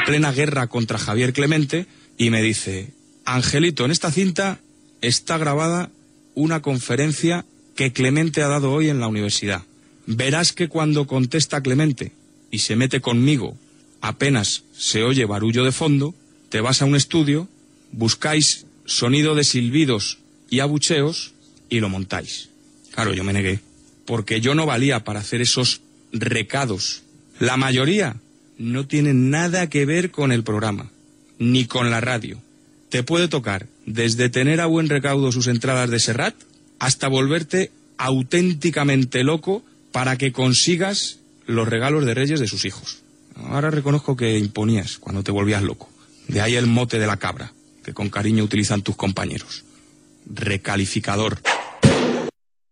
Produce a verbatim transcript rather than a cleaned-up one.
plena guerra contra Javier Clemente, y me dice: Angelito, en esta cinta está grabada una conferencia que Clemente ha dado hoy en la universidad. Verás que cuando contesta Clemente y se mete conmigo, apenas se oye barullo de fondo, te vas a un estudio, buscáis sonido de silbidos y abucheos y lo montáis. Claro, yo me negué, porque yo no valía para hacer esos recados. La mayoría no tienen nada que ver con el programa, ni con la radio. Te puede tocar desde tener a buen recaudo sus entradas de Serrat hasta volverte auténticamente loco para que consigas los regalos de Reyes de sus hijos. Ahora reconozco que imponías cuando te volvías loco. De ahí el mote de la cabra, que con cariño utilizan tus compañeros. Recalificador.